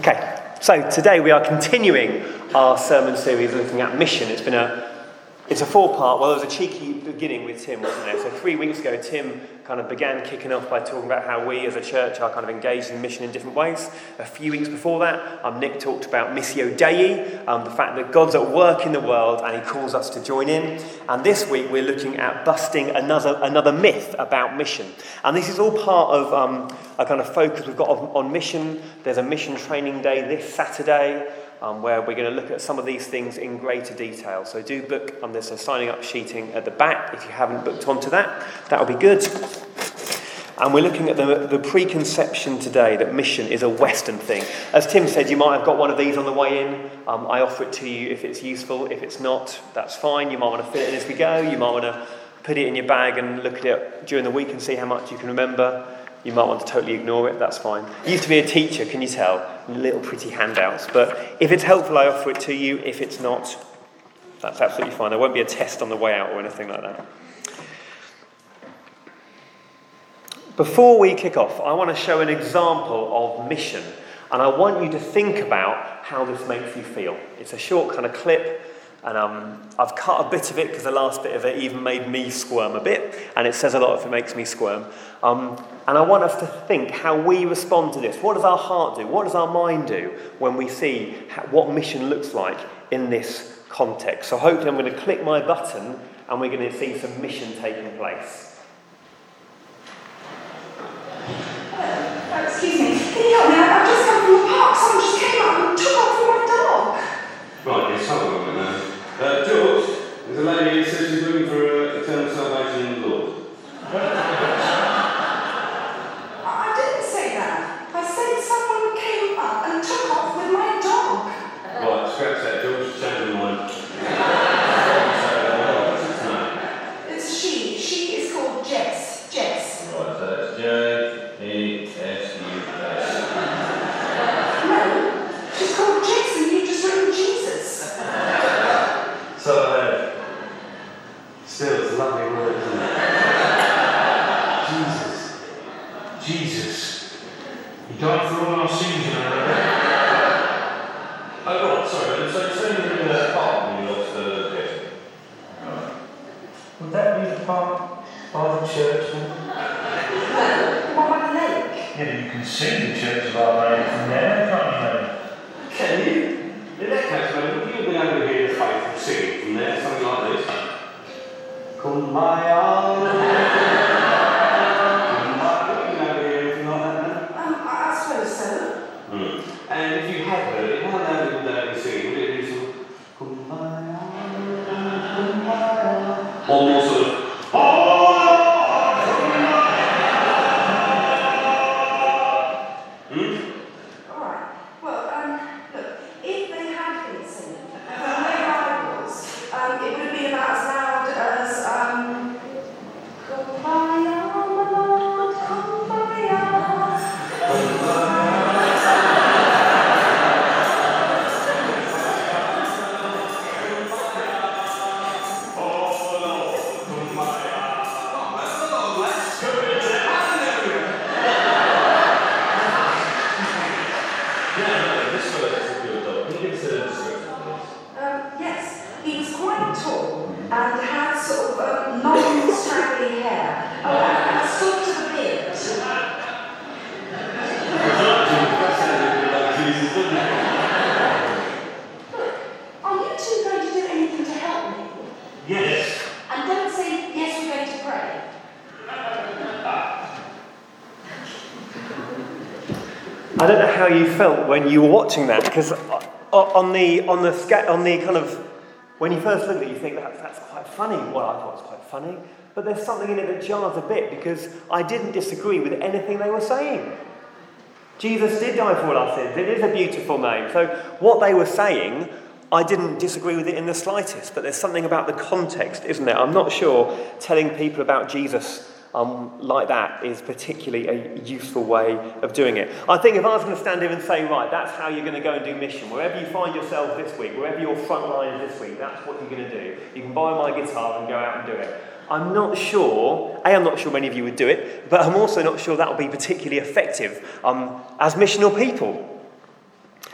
Okay, so today we are continuing our sermon series looking at mission. It's a four-part. Well, there was a cheeky beginning with Tim, wasn't there? So 3 weeks ago, Tim kind of began kicking off by talking about how we as a church are kind of engaged in mission in different ways. A few weeks before that, Nick talked about Missio Dei, the fact that God's at work in the world and he calls us to join in. And this week we're looking at busting another myth about mission. And this is all part of a kind of focus we've got on mission. There's a mission training day this Saturday, where we're going to look at some of these things in greater detail. So do book, there's a signing up sheeting at the back if you haven't booked onto that. That'll be good. And we're looking at the preconception today that mission is a Western thing. As Tim said, you might have got one of these on the way in. I offer it to you if it's useful. If it's not, that's fine. You might want to fit it in as we go. You might want to put it in your bag and look at it during the week and see how much you can remember. You might want to totally ignore it, that's fine. I used to be a teacher, can you tell? Little pretty handouts. But if it's helpful, I offer it to you. If it's not, that's absolutely fine. There won't be a test on the way out or anything like that. Before we kick off, I want to show an example of mission. And I want you to think about how this makes you feel. It's a short kind of clip. And I've cut a bit of it because the last bit of it even made me squirm a bit. And it says a lot if it makes me squirm. And I want us to think how we respond to this. What does our heart do? What does our mind do when we see what mission looks like in this context? So hopefully I'm going to click my button and we're going to see some mission taking place. Excuse me, can you help me? I've just come from the park. Someone just came up and took off my dog. Right, yes, hold on a minute now. George, there's a lady who says she's looking for eternal salvation in the Lord. I didn't say that. I said someone came up and took off with my dog. Right, scratch that, George. Change your mind. It's a she. She is called Jess. Jess. Right, so that's J-E-S-U-S. No, she's called Jess and you just written Jesus. So, still, it's a lovely word, isn't it? Jesus. He died for all our sins, you know. Oh, right, sorry, so you're saying you're in a park when you lost the Jess? Right. Would that be the park by the church then? No, what about the lake? Yeah, but you can see the church of Our Lady from there, can't you? Can you? In that case, mate, would you have been able to hear the faithful singing from there, something like this? Kumbaya. Kumbaya. You know, hear anything like that now? I suppose so. And if you had heard it, how loud would that be singing? Would it be sort of Kumbaya, Kumbaya? Or more sort of I don't know how you felt when you were watching that, because on the kind of, when you first look at it, you think that's quite funny. Well, I thought it was quite funny, but there's something in it that jars a bit, because I didn't disagree with anything they were saying. Jesus did die for all our sins. It is a beautiful name. So what they were saying, I didn't disagree with it in the slightest, but there's something about the context, isn't there? I'm not sure telling people about Jesus like that is particularly a useful way of doing it. I think if I was going to stand here and say, right, that's how you're going to go and do mission, wherever you find yourself this week, wherever your front line is this week, that's what you're going to do. You can buy my guitar and go out and do it. I'm not sure many of you would do it, but I'm also not sure that will be particularly effective as missional people.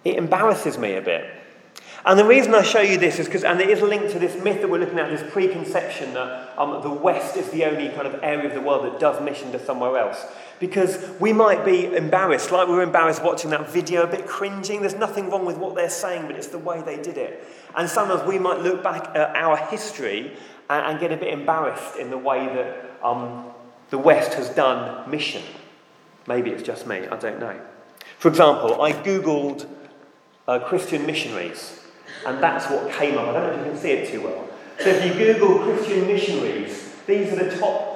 It embarrasses me a bit. And the reason I show you this is because, and it is linked to this myth that we're looking at, this preconception that the West is the only kind of area of the world that does mission to somewhere else. Because we might be embarrassed, like we were embarrassed watching that video, a bit cringing. There's nothing wrong with what they're saying, but it's the way they did it. And sometimes we might look back at our history and get a bit embarrassed in the way that the West has done mission. Maybe it's just me, I don't know. For example, I Googled Christian missionaries, and that's what came up. I don't know if you can see it too well. So if you Google Christian missionaries, these are the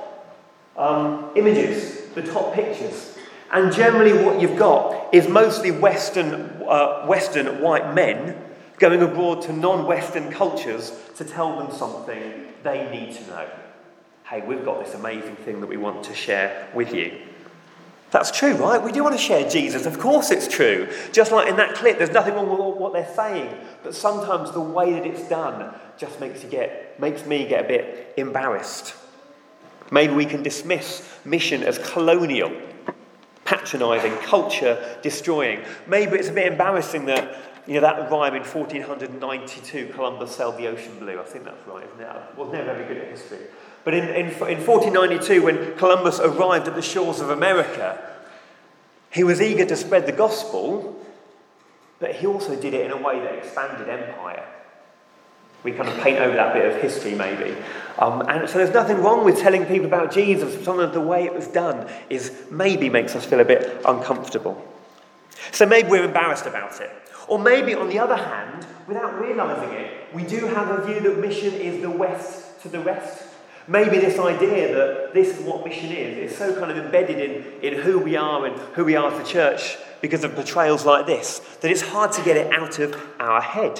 top images, the top pictures. And generally what you've got is mostly Western white men going abroad to non-Western cultures to tell them something they need to know. Hey, we've got this amazing thing that we want to share with you. That's true, right? We do want to share Jesus. Of course it's true. Just like in that clip, there's nothing wrong with what they're saying. But sometimes the way that it's done just makes me get a bit embarrassed. Maybe we can dismiss mission as colonial, patronising, culture destroying. Maybe it's a bit embarrassing that, that rhyme in 1492, Columbus sailed the ocean blue. I think that's right, isn't it? I was never very good at history. But in 1492, when Columbus arrived at the shores of America, he was eager to spread the gospel, but he also did it in a way that expanded empire. We kind of paint over that bit of history, maybe. And so there's nothing wrong with telling people about Jesus. Sometimes the way it was done maybe makes us feel a bit uncomfortable. So maybe we're embarrassed about it. Or maybe, on the other hand, without realising it, we do have a view that mission is the West to the rest. Maybe this idea that this is what mission is so kind of embedded in who we are and who we are as a church because of portrayals like this, that it's hard to get it out of our head.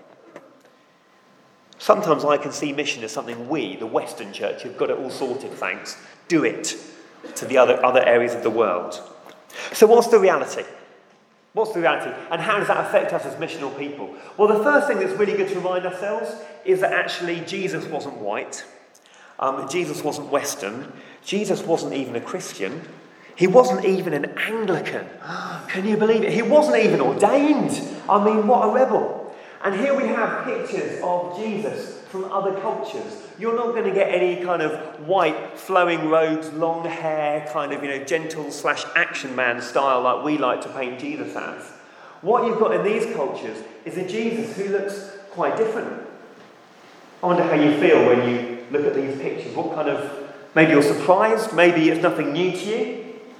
Sometimes I can see mission as something we, the Western church, have got it all sorted, thanks. Do it to the other areas of the world. So what's the reality? What's the reality? And how does that affect us as missional people? Well, the first thing that's really good to remind ourselves is that actually Jesus wasn't white. Jesus wasn't Western. Jesus wasn't even a Christian. He wasn't even an Anglican. Can you believe it? He wasn't even ordained. I mean, what a rebel. And here we have pictures of Jesus from other cultures. You're not going to get any kind of white flowing robes, long hair, kind of, gentle/action man style like we like to paint Jesus as. What you've got in these cultures is a Jesus who looks quite different. I wonder how you feel when you look at these pictures. What kind of, maybe you're surprised, maybe it's nothing new to you.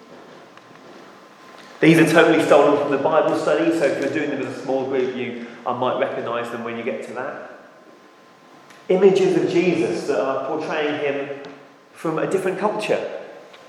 These are totally stolen from the Bible study, so if you're doing them as a small group, you might recognise them when you get to that. Images of Jesus that are portraying him from a different culture.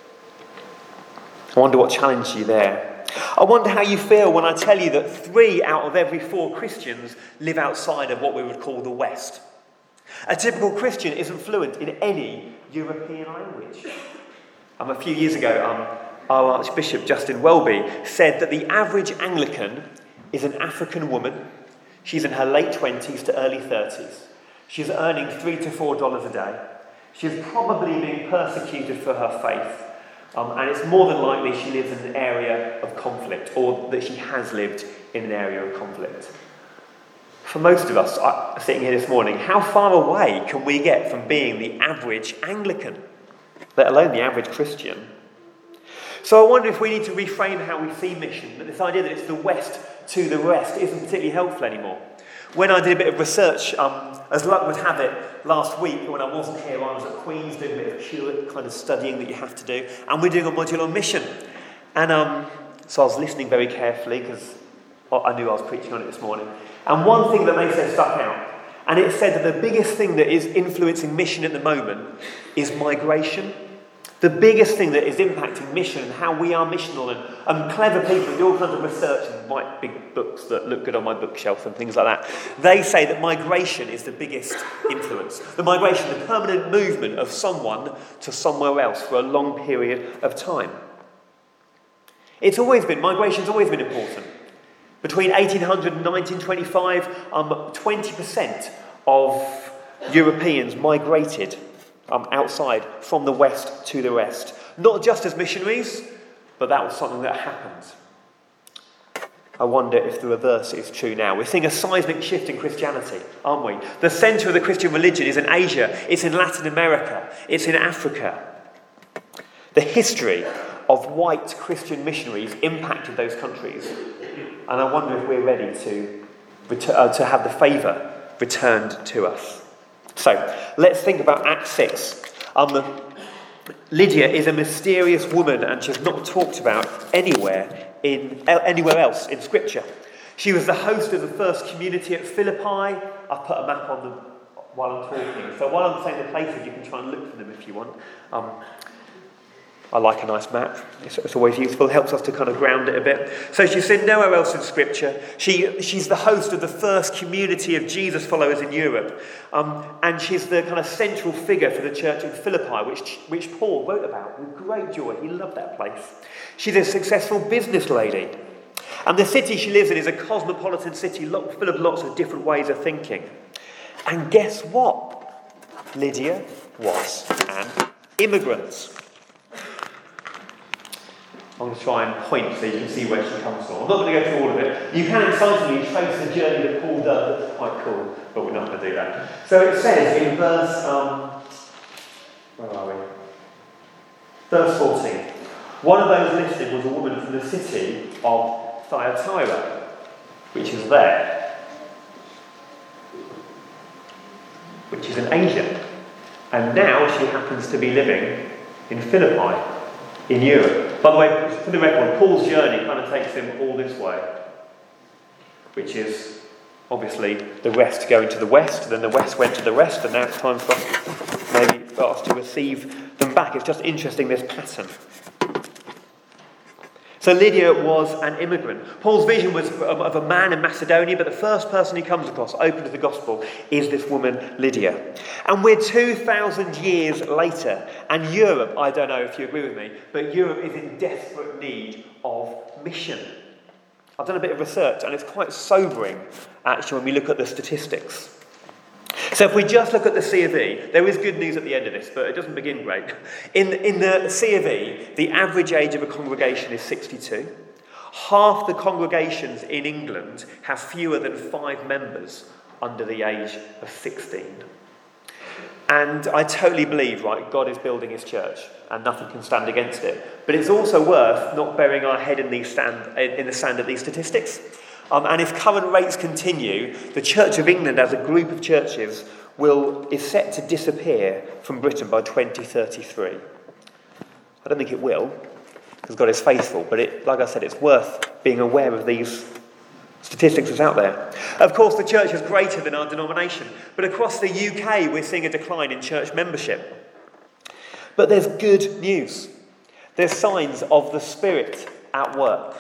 I wonder what challenged you there. I wonder how you feel when I tell you that 3 out of every 4 Christians live outside of what we would call the West. A typical Christian isn't fluent in any European language. A few years ago, our Archbishop Justin Welby said that the average Anglican is an African woman. She's in her late 20s to early 30s. She's earning $3 to $4 a day. She's probably being persecuted for her faith. And it's more than likely she lives in an area of conflict, or that she has lived in an area of conflict. For most of us sitting here this morning, how far away can we get from being the average Anglican, let alone the average Christian? So I wonder if we need to reframe how we see mission, that this idea that it's the West to the rest isn't particularly helpful anymore. When I did a bit of research, as luck would have it, last week when I wasn't here, I was at Queen's doing a bit of pure kind of studying that you have to do, and we're doing a module on mission. And so I was listening very carefully because I knew I was preaching on it this morning. And one thing that they said stuck out, and it said that the biggest thing that is influencing mission at the moment is migration. The biggest thing that is impacting mission and how we are missional, and clever people who do all kinds of research and write big books that look good on my bookshelf and things like that, they say that migration is the biggest influence. The migration, the permanent movement of someone to somewhere else for a long period of time. Migration's always been important. Between 1800 and 1925, 20% of Europeans migrated outside from the West to the rest. Not just as missionaries, but that was something that happened. I wonder if the reverse is true now. We're seeing a seismic shift in Christianity, aren't we? The centre of the Christian religion is in Asia, it's in Latin America, it's in Africa. The history of white Christian missionaries impacted those countries. And I wonder if we're ready to have the favour returned to us. So, let's think about Acts 6. Lydia is a mysterious woman and she's not talked about anywhere else in Scripture. She was the host of the first community at Philippi. I've put a map on while I'm talking. So while I'm saying the places, you can try and look for them if you want. I like a nice map. It's always useful. It helps us to kind of ground it a bit. So she's seen nowhere else in Scripture. She's the host of the first community of Jesus followers in Europe. And she's the kind of central figure for the church in Philippi, which Paul wrote about with great joy. He loved that place. She's a successful business lady. And the city she lives in is a cosmopolitan city full of lots of different ways of thinking. And guess what? Lydia was an immigrant. I'm going to try and point so you can see where she comes from. I'm not going to go through all of it. You can excitedly trace the journey that Paul does. That's quite cool, but we're not going to do that. So it says in verse, where are we? Verse 14. One of those listed was a woman from the city of Thyatira, which is there, which is in Asia. And now she happens to be living in Philippi, in Europe. By the way, for the record, Paul's journey kind of takes him all this way, which is obviously the rest going to the west, then the west went to the rest, and now it's time for us to receive them back. It's just interesting, this pattern. So Lydia was an immigrant. Paul's vision was of a man in Macedonia, but the first person he comes across, open to the gospel, is this woman, Lydia. And we're 2,000 years later, and Europe, I don't know if you agree with me, but Europe is in desperate need of mission. I've done a bit of research, and it's quite sobering, actually, when we look at the statistics. So if we just look at the C of E, there is good news at the end of this, but it doesn't begin great. In the C of E, the average age of a congregation is 62. Half the congregations in England have fewer than 5 members under the age of 16. And I totally believe, right, God is building his church and nothing can stand against it. But it's also worth not burying our head in the sand at these statistics. And if current rates continue, the Church of England as a group of churches is set to disappear from Britain by 2033. I don't think it will, because God is faithful, but like I said, it's worth being aware of these statistics that's out there. Of course, the church is greater than our denomination, but across the UK we're seeing a decline in church membership. But there's good news. There's signs of the Spirit at work.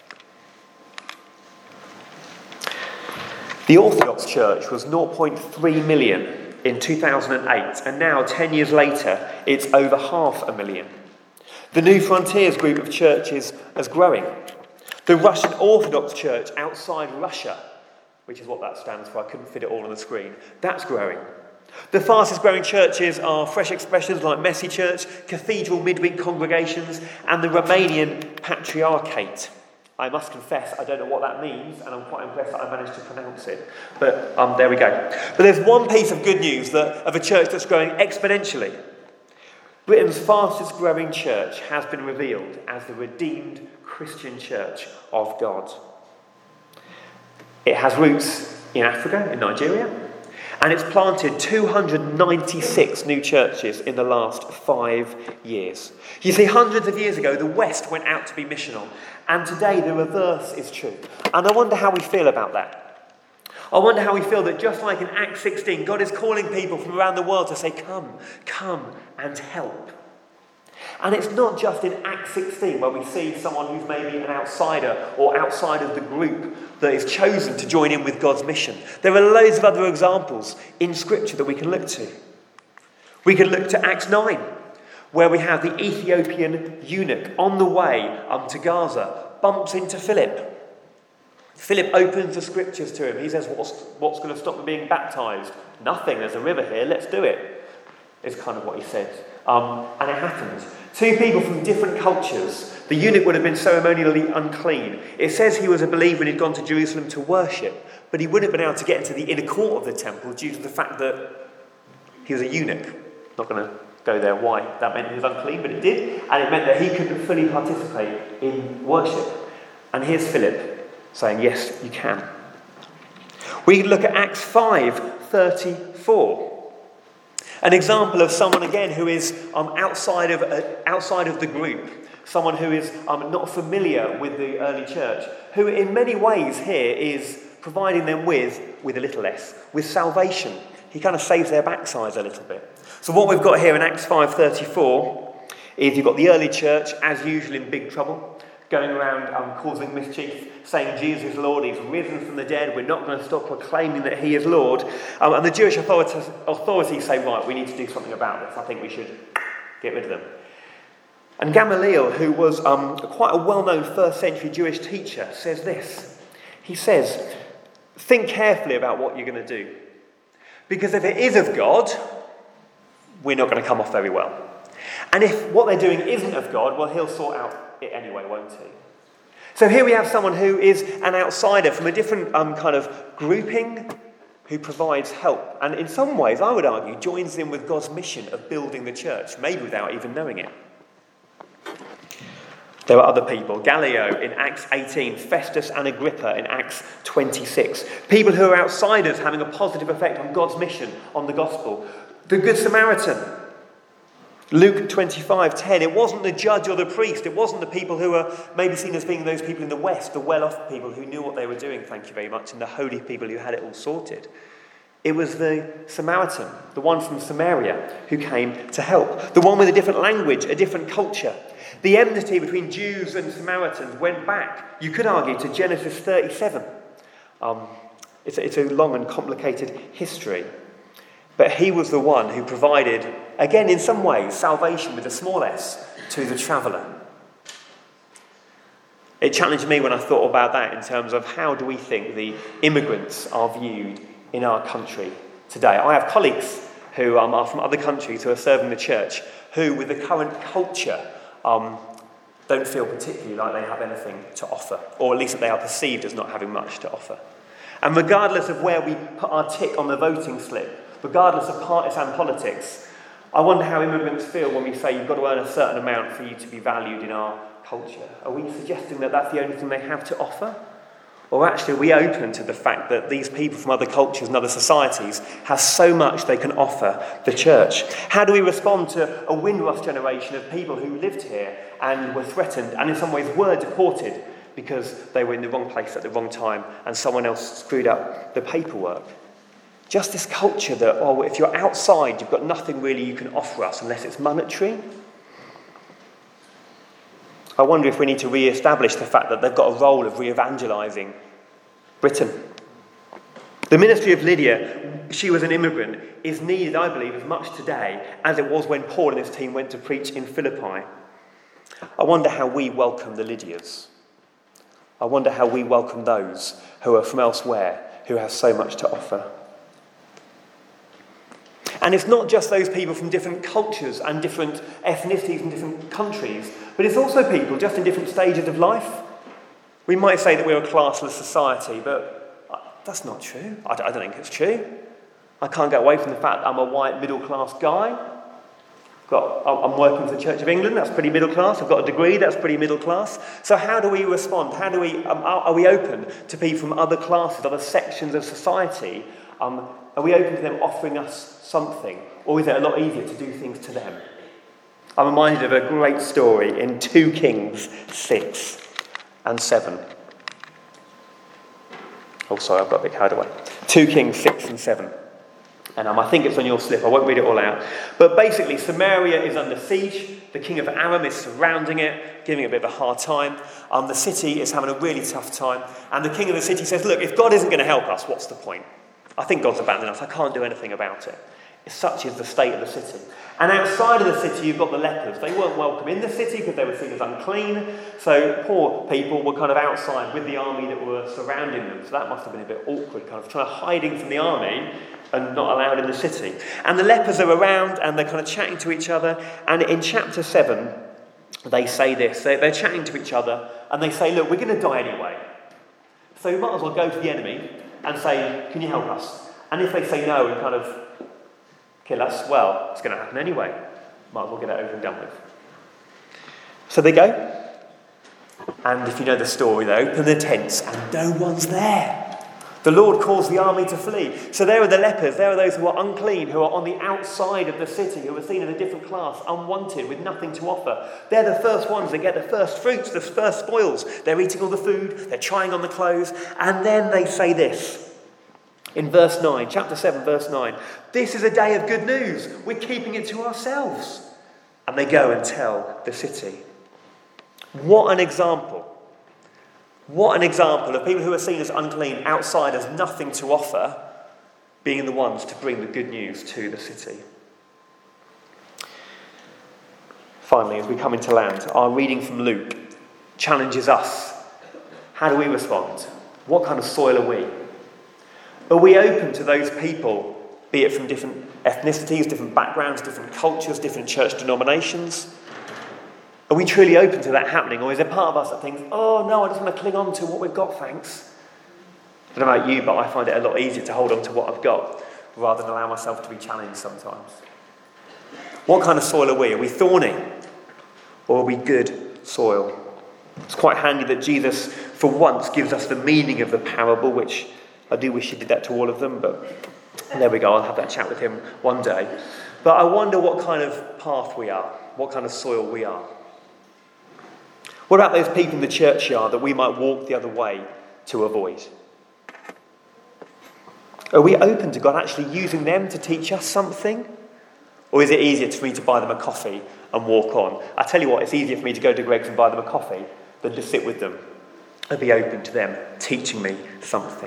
The Orthodox Church was 0.3 million in 2008, and now, 10 years later, it's over 500,000. The New Frontiers group of churches is growing. The Russian Orthodox Church outside Russia, which is what that stands for, I couldn't fit it all on the screen, that's growing. The fastest growing churches are fresh expressions like Messy Church, Cathedral Midweek congregations, and the Romanian Patriarchate. I must confess, I don't know what that means, and I'm quite impressed that I managed to pronounce it. But there we go. But there's one piece of good news of a church that's growing exponentially. Britain's fastest growing church has been revealed as the Redeemed Christian Church of God. It has roots in Africa, in Nigeria, and it's planted 296 new churches in the last 5 years. You see, hundreds of years ago, the West went out to be missional, and today the reverse is true. And I wonder how we feel about that. I wonder how we feel that just like in Acts 16, God is calling people from around the world to say, come and help. And it's not just in Acts 16 where we see someone who's maybe an outsider or outside of the group that is chosen to join in with God's mission. There are loads of other examples in Scripture that we can look to. We can look to Acts 9, where we have the Ethiopian eunuch on the way to Gaza, bumps into Philip. Philip opens the Scriptures to him. He says, what's going to stop me being baptised? Nothing, there's a river here, let's do it. It's kind of what he said. And it happens. 2 people from different cultures the eunuch would have been ceremonially unclean. It says he was a believer and he'd gone to Jerusalem to worship, but he wouldn't have been able to get into the inner court of the temple due to the fact that he was a eunuch. Not going to go there why that meant he was unclean, but it did, and it meant that he couldn't fully participate in worship. And here's Philip saying, yes, you can. We look at Acts 5:34. An example of someone, again, who is outside of the group. Someone who is not familiar with the early church. Who in many ways here is providing them with a little s, with salvation. He kind of saves their backsides a little bit. So what we've got here in Acts 5:34 is you've got the early church, as usual, in big trouble. Going around causing mischief, saying Jesus is Lord, he's risen from the dead, we're not going to stop proclaiming that he is Lord. And the Jewish authorities say, right, we need to do something about this. I think we should get rid of them. And Gamaliel, who was quite a well-known first century Jewish teacher, says this. He says, think carefully about what you're going to do. Because if it is of God, we're not going to come off very well. And if what they're doing isn't of God, well, he'll sort out it anyway, won't he? So here we have someone who is an outsider from a different kind of grouping who provides help. And in some ways, I would argue, joins in with God's mission of building the church, maybe without even knowing it. There are other people. Gallio in Acts 18, Festus and Agrippa in Acts 26. People who are outsiders having a positive effect on God's mission, on the gospel. The Good Samaritan. Luke 25:10. It wasn't the judge or the priest. It wasn't the people who were maybe seen as being those people in the West, the well-off people who knew what they were doing, thank you very much, and the holy people who had it all sorted. It was the Samaritan, the one from Samaria, who came to help. The one with a different language, a different culture. The enmity between Jews and Samaritans went back, you could argue, to Genesis 37. It's a long and complicated history. But he was the one who provided, again in some ways, salvation with a small s to the traveller. It challenged me when I thought about that in terms of how do we think the immigrants are viewed in our country today. I have colleagues who are from other countries who are serving the church who, with the current culture, don't feel particularly like they have anything to offer, or at least that they are perceived as not having much to offer. And regardless of where we put our tick on the voting slip, regardless of partisan politics, I wonder how immigrants feel when we say you've got to earn a certain amount for you to be valued in our culture. Are we suggesting that that's the only thing they have to offer? Or actually are we open to the fact that these people from other cultures and other societies have so much they can offer the church? How do we respond to a Windrush generation of people who lived here and were threatened and in some ways were deported because they were in the wrong place at the wrong time and someone else screwed up the paperwork? Just this culture that, if you're outside, you've got nothing really you can offer us unless it's monetary. I wonder if we need to re-establish the fact that they've got a role of re-evangelising Britain. The ministry of Lydia, she was an immigrant, is needed, I believe, as much today as it was when Paul and his team went to preach in Philippi. I wonder how we welcome the Lydias. I wonder how we welcome those who are from elsewhere, who have so much to offer. And it's not just those people from different cultures and different ethnicities and different countries, but it's also people just in different stages of life. We might say that we're a classless society, but that's not true. I don't think it's true. I can't get away from the fact that I'm a white middle-class guy. I'm working for the Church of England, that's pretty middle class. I've got a degree, that's pretty middle class. So how do we respond? How do we are we open to people from other classes, other sections of society? Are we open to them offering us something? Or is it a lot easier to do things to them? I'm reminded of a great story in 2 Kings 6 and 7. Oh, sorry, I've got a bit carried away. 2 Kings 6 and 7. And I think it's on your slip, I won't read it all out. But basically, Samaria is under siege. The king of Aram is surrounding it, giving it a bit of a hard time. The city is having a really tough time. And the king of the city says, look, if God isn't going to help us, what's the point? I think God's abandoned us. I can't do anything about it. Such is the state of the city. And outside of the city, you've got the lepers. They weren't welcome in the city because they were seen as unclean. So poor people were kind of outside with the army that were surrounding them. So that must have been a bit awkward, kind of trying to hiding from the army and not allowed in the city. And the lepers are around and they're kind of chatting to each other. And in chapter 7, they say this. They're chatting to each other and they say, look, we're going to die anyway. So we might as well go to the enemy and say, can you help us? And if they say no and kind of kill us, well, it's going to happen anyway. Might as well get it over and done with. So they go. And if you know the story, they open the tents and no one's there. The Lord calls the army to flee. So there are the lepers, there are those who are unclean, who are on the outside of the city, who are seen as a different class, unwanted, with nothing to offer. They're the first ones that get the first fruits, the first spoils. They're eating all the food, they're trying on the clothes, and then they say this. In verse 9, chapter 7, verse 9, this is a day of good news. We're keeping it to ourselves. And they go and tell the city. What an example. What an example of people who are seen as unclean, outsiders, nothing to offer, being the ones to bring the good news to the city. Finally, as we come into land, our reading from Luke challenges us. How do we respond? What kind of soil are we? Are we open to those people, be it from different ethnicities, different backgrounds, different cultures, different church denominations? Are we truly open to that happening? Or is there part of us that thinks, oh no, I just want to cling on to what we've got, thanks? I don't know about you, but I find it a lot easier to hold on to what I've got rather than allow myself to be challenged sometimes. What kind of soil are we? Are we thorny? Or are we good soil? It's quite handy that Jesus, for once, gives us the meaning of the parable, which I do wish he did that to all of them, but there we go, I'll have that chat with him one day. But I wonder what kind of path we are, what kind of soil we are. What about those people in the churchyard that we might walk the other way to avoid? Are we open to God actually using them to teach us something? Or is it easier for me to buy them a coffee and walk on? I tell you what, it's easier for me to go to Greggs and buy them a coffee than to sit with them and be open to them teaching me something.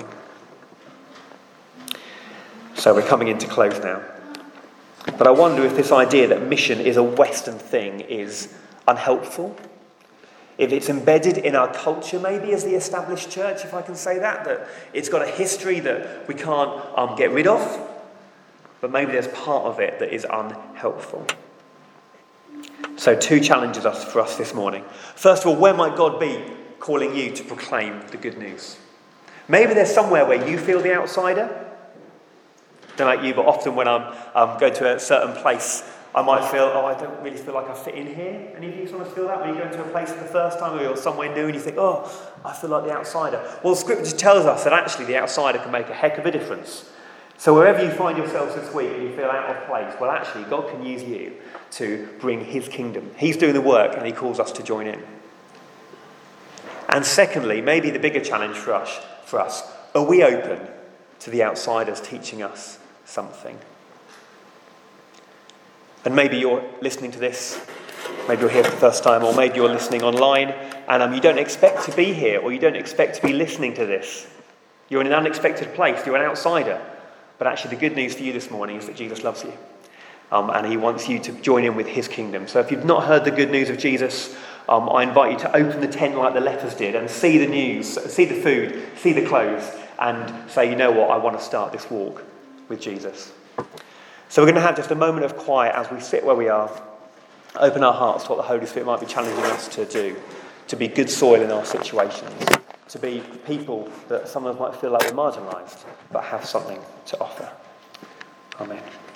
So we're coming in to close now. But I wonder if this idea that mission is a Western thing is unhelpful. If it's embedded in our culture, maybe, as the established church, if I can say that it's got a history that we can't get rid of, but maybe there's part of it that is unhelpful. So 2 challenges for us this morning. First of all, where might God be calling you to proclaim the good news? Maybe there's somewhere where you feel the outsider. I don't know about you, but often when I'm going to a certain place, I might feel, I don't really feel like I fit in here. Any of you sometimes feel that when you go into a place for the first time or you're somewhere new and you think, I feel like the outsider. Well, Scripture tells us that actually the outsider can make a heck of a difference. So wherever you find yourselves this week and you feel out of place, well, actually, God can use you to bring his kingdom. He's doing the work and he calls us to join in. And secondly, maybe the bigger challenge for us, are we open to the outsiders teaching us something? And maybe you're listening to this, maybe you're here for the first time, or maybe you're listening online, and you don't expect to be here, or you don't expect to be listening to this. You're in an unexpected place, you're an outsider. But actually the good news for you this morning is that Jesus loves you. And he wants you to join in with his kingdom. So if you've not heard the good news of Jesus, I invite you to open the tent like the lepers did and see the news, see the food, see the clothes, and say, you know what, I want to start this walk with Jesus. So we're going to have just a moment of quiet as we sit where we are, open our hearts to what the Holy Spirit might be challenging us to do, to be good soil in our situations, to be people that some of us might feel like we're marginalised, but have something to offer. Amen.